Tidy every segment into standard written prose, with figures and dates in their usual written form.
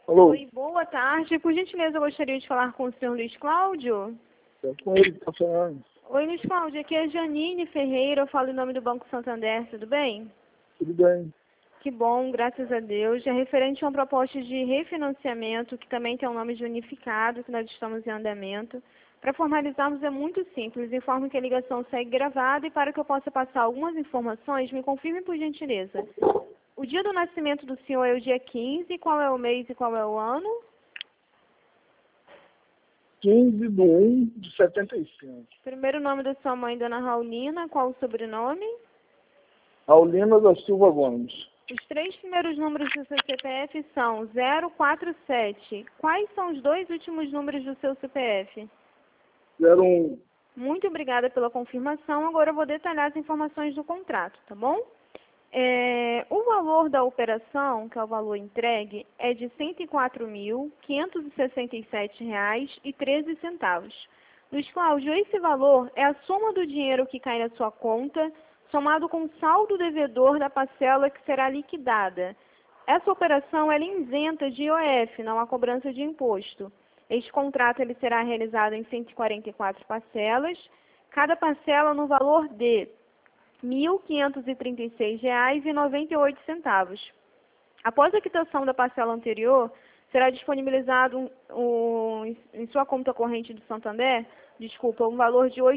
Alô? Oi, boa tarde. Por gentileza, eu gostaria de falar com o senhor Luiz Cláudio. É com ele que tá falando. Oi, Luiz Cláudio. Aqui é Janine Ferreira. Eu falo em nome do Banco Santander. Tudo bem? Tudo bem? Que bom, graças a Deus. É referente a uma proposta de refinanciamento, que também tem um nome de unificado, que nós estamos em andamento. Para formalizarmos é muito simples. Informo que a ligação segue gravada e para que eu possa passar algumas informações, me confirme por gentileza. O dia do nascimento do senhor é o dia 15, qual é o mês e qual é o ano? 15/1/75. Primeiro nome da sua mãe, Dona Raulina, qual o sobrenome? Aulina da Silva Gomes. Os três primeiros números do seu CPF são 047. Quais são os dois últimos números do seu CPF? 01. Muito obrigada pela confirmação. Agora eu vou detalhar as informações do contrato, tá bom? O valor da operação, que é o valor entregue, é de R$ 104.567,13. Luiz Cláudio, esse valor é a soma do dinheiro que cai na sua conta, somado com o saldo devedor da parcela que será liquidada. Essa operação é isenta de IOF, não há cobrança de imposto. Este contrato ele será realizado em 144 parcelas, cada parcela no valor de R$ 1.536,98. Após a quitação da parcela anterior, será disponibilizado em sua conta corrente do Santander, um valor de R$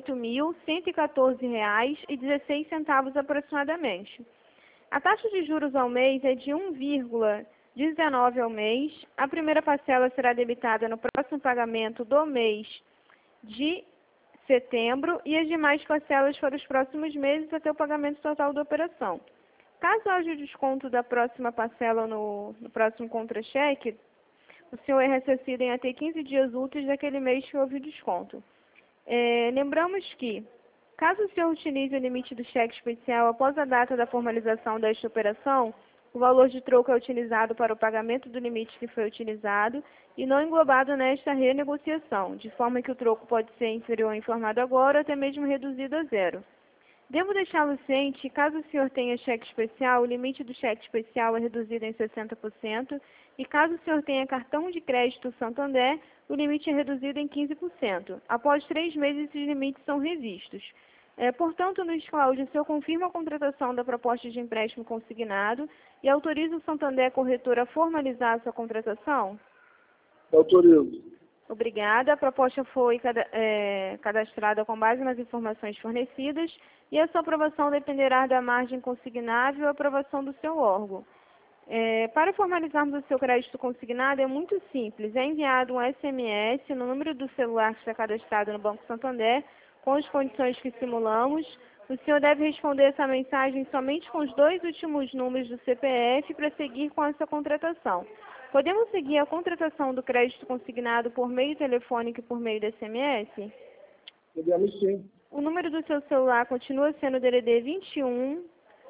8.114,16 aproximadamente. A taxa de juros ao mês é de 1,19 ao mês. A primeira parcela será debitada no próximo pagamento do mês de setembro e as demais parcelas para os próximos meses até o pagamento total da operação. Caso haja desconto da próxima parcela no próximo contra-cheque, o senhor é ressarcido em até 15 dias úteis daquele mês que houve o desconto. Lembramos que, caso o senhor utilize o limite do cheque especial após a data da formalização desta operação, o valor de troco é utilizado para o pagamento do limite que foi utilizado e não englobado nesta renegociação, de forma que o troco pode ser inferior ao informado agora ou até mesmo reduzido a zero. Devo deixá-lo ciente, caso o senhor tenha cheque especial, o limite do cheque especial é reduzido em 60%, e caso o senhor tenha cartão de crédito Santander, o limite é reduzido em 15%. Após 3 meses, esses limites são revistos. Portanto, Luiz Cláudio, o senhor confirma a contratação da proposta de empréstimo consignado e autoriza o Santander Corretora a formalizar a sua contratação? Autorizo. Obrigada. A proposta foi cadastrada com base nas informações fornecidas e a sua aprovação dependerá da margem consignável e aprovação do seu órgão. Para formalizarmos o seu crédito consignado é muito simples. É enviado um SMS no número do celular que está cadastrado no Banco Santander, com as condições que simulamos. O senhor deve responder essa mensagem somente com os dois últimos números do CPF para seguir com essa contratação. Podemos seguir a contratação do crédito consignado por meio telefônico e por meio de SMS? Podemos sim. O número do seu celular continua sendo o DDD 21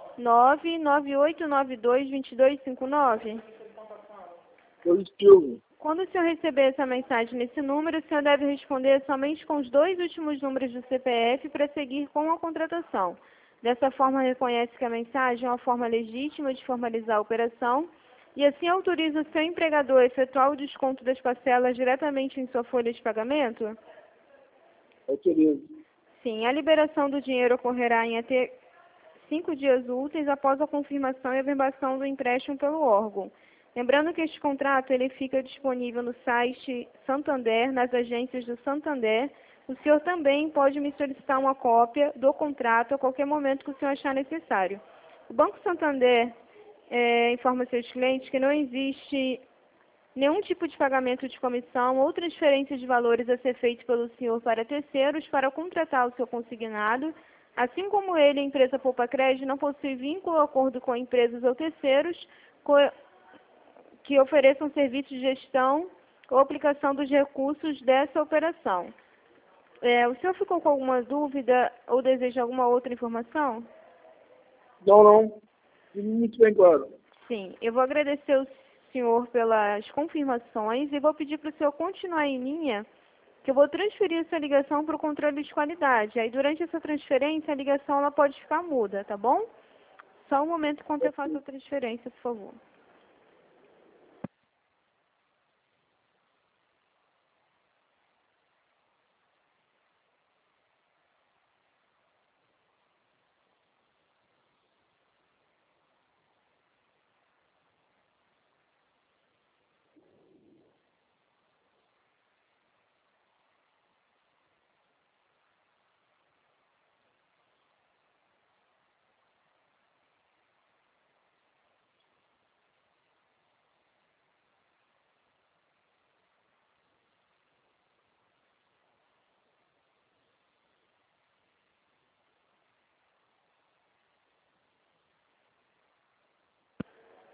99892 2259? Positivo. Quando o senhor receber essa mensagem nesse número, o senhor deve responder somente com os dois últimos números do CPF para seguir com a contratação. Dessa forma, reconhece que a mensagem é uma forma legítima de formalizar a operação e assim autoriza o seu empregador a efetuar o desconto das parcelas diretamente em sua folha de pagamento? Autorizo. Sim, a liberação do dinheiro ocorrerá em até 5 dias úteis após a confirmação e averbação do empréstimo pelo órgão. Lembrando que este contrato ele fica disponível no site Santander, nas agências do Santander. O senhor também pode me solicitar uma cópia do contrato a qualquer momento que o senhor achar necessário. O Banco Santander informa seus clientes que não existe nenhum tipo de pagamento de comissão ou transferência de valores a ser feito pelo senhor para terceiros para contratar o seu consignado. Assim como ele, a empresa Poupa Crédito, não possui vínculo ou acordo com empresas ou terceiros que ofereçam serviços de gestão ou aplicação dos recursos dessa operação. O senhor ficou com alguma dúvida ou deseja alguma outra informação? Não. Muito bem claro. Sim, eu vou agradecer ao senhor pelas confirmações e vou pedir para o senhor continuar em linha, que eu vou transferir essa ligação para o controle de qualidade. Aí, durante essa transferência, a ligação ela pode ficar muda, tá bom? Só um momento enquanto eu faço a transferência, por favor.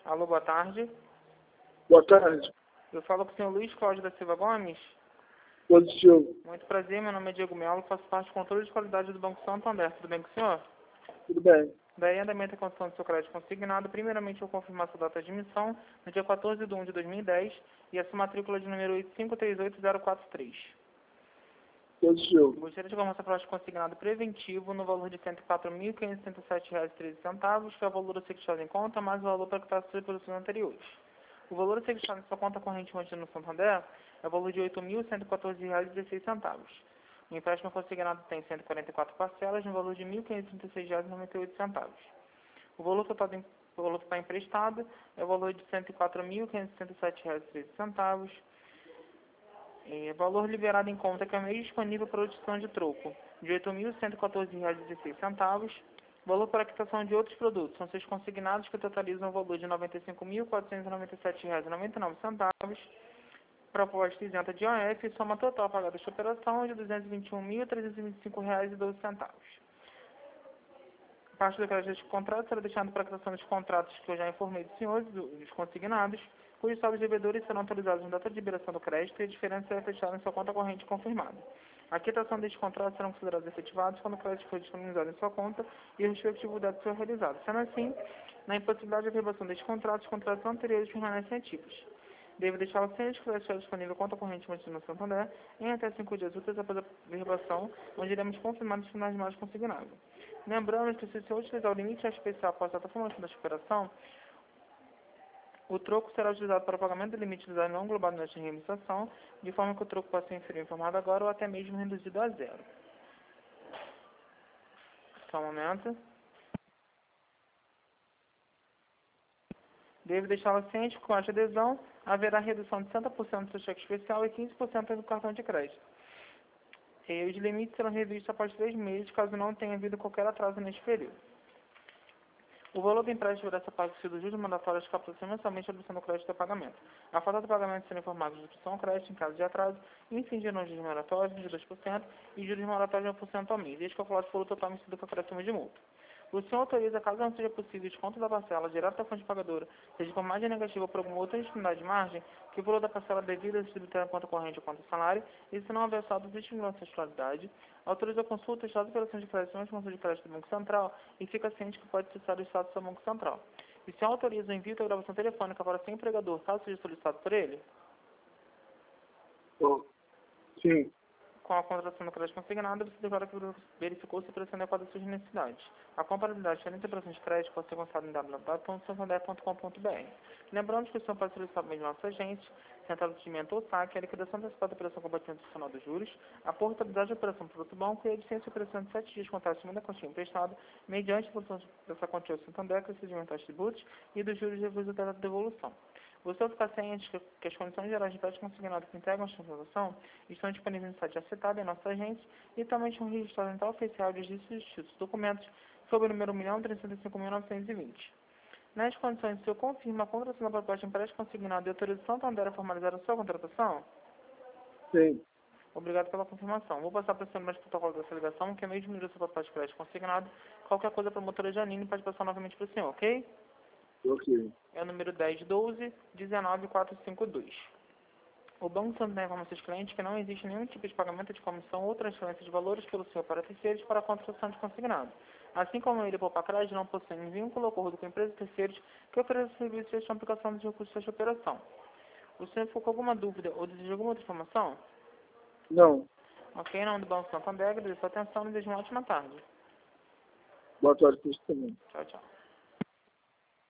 Alô, boa tarde. Boa tarde. Eu falo com o senhor Luiz Cláudio da Silva Gomes. Positivo. Muito prazer, meu nome é Diego Melo, faço parte do controle de qualidade do Banco Santander. Tudo bem com o senhor? Tudo bem. Daí, andamento e condição do seu crédito consignado. Primeiramente, eu vou confirmar sua data de emissão no dia 14/1 de 2010 e a sua matrícula de número 8538043. Positivo. Gostaria de informar seu crédito consignado preventivo no valor de R$ 104.567,13, que é o valor a ser quitado em conta, mais o valor para quitar suas posições anteriores. O valor a ser quitado em sua conta corrente mantida no Santander é o valor de R$ 8.114,16. O empréstimo consignado tem 144 parcelas no valor de R$ 1.536,98. O valor total emprestado é o valor de R$ 104.567,13. Valor liberado em conta que é meio disponível para utilização de troco, de R$ 8.114,16. Valor para quitação de outros produtos são seus consignados que totalizam o valor de R$ 95.497,99. Proposta isenta de IOF, soma total pagada desta operação de R$ 221.325,12. Parte do crédito deste contrato será destinado para a quitação dos contratos que eu já informei dos senhores, dos consignados, cujos saldos devedores serão atualizados na data de liberação do crédito e a diferença será fechada em sua conta corrente confirmada. A quitação destes contratos serão considerados efetivados quando o crédito for disponibilizado em sua conta e o respectivo débito for realizado. Sendo assim, na impossibilidade de averbação destes contratos, os contratos anteriores permanecem ativos. Deve deixá-lo sem estiver disponível conta corrente mantida no Santander em até 5 dias úteis após a averbação, onde iremos confirmar os finais mais consignados. Lembrando que, se o senhor utilizar o limite especial após a formulação desta operação, o troco será utilizado para o pagamento do limite utilizado não englobado nesta reembolsação, de forma que o troco possa ser inferior informado agora ou até mesmo reduzido a zero. Só um momento. Deve deixá-la ciente que com esta adesão haverá redução de 60% do seu cheque especial e 15% do cartão de crédito. E os limites serão revistos após 3 meses, caso não tenha havido qualquer atraso neste período. O valor do empréstimo deverá ser pago se os juros mandatórios captam-se mensalmente a redução do crédito a pagamento. A falta do pagamento será informada de redução ao crédito em caso de atraso, incidindo os juros moratórios de 2% e juros moratórios de 1% ao mês, desde calculados pelo total vencido com acréscimo de multa. O senhor autoriza, caso não seja possível, desconto da parcela direto da fonte pagadora, seja por margem negativa ou por alguma outra disponibilidade de margem, que o valor da parcela devida se debitar na conta corrente ou conta salário, e se não houver saldo de estimulação de titularidade, autoriza a consulta, estado de operação de crédito na função de crédito do Banco Central e fica ciente que pode cessar o estado do seu Banco Central. E o senhor autoriza o envio da gravação telefônica para seu empregador, caso seja solicitado por ele? Sim. Com a contratação do crédito consignado, você declara que verificou se o preço adequado às suas necessidades. A comparabilidade de operações de crédito pode ser consultada em www.santander.com.br. Lembrando que o senhor pode solicitar mesmo nossa agente, central de atendimento ou saque, a liquidação antecipada da operação com abatimento adicional dos juros, a portabilidade da operação para outro banco e a licença de operação de 7 dias contada acima da quantia emprestada, mediante a produção dessa quantia ao Santander, que seja aos tributos e dos juros devidos à devolução. O senhor ficar ciente que as condições gerais de crédito consignado que integram esta transação estão disponíveis no site acessado em nossa agência e também estão registrados em tal oficial de registro de títulos e documentos sob o número 1.305.920. Nas condições, o senhor confirma a contratação da proposta de empréstimo consignado e autoriza o Santander a formalizar a sua contratação? Sim. Obrigado pela confirmação. Vou passar para o senhor mais protocolo dessa ligação, que é meio diminuir o seu proposta de crédito consignado. Qualquer coisa para a promotora Janine pode passar novamente para o senhor, ok? Ok. É o número 1012-19452. O Banco Santander informa aos seus clientes que não existe nenhum tipo de pagamento de comissão ou transferência de valores pelo senhor para terceiros para a contratação de consignado. Assim como ele, Poupa Crédito, não possui vínculo ou acordo com empresas terceiros que ofereçam serviços de gestão e aplicação dos recursos desta operação. O senhor ficou com alguma dúvida ou deseja alguma outra informação? Não. Ok, em nome do Banco Santander, agradeço a atenção e desejo uma ótima tarde. Boa tarde para você também. Tchau, tchau.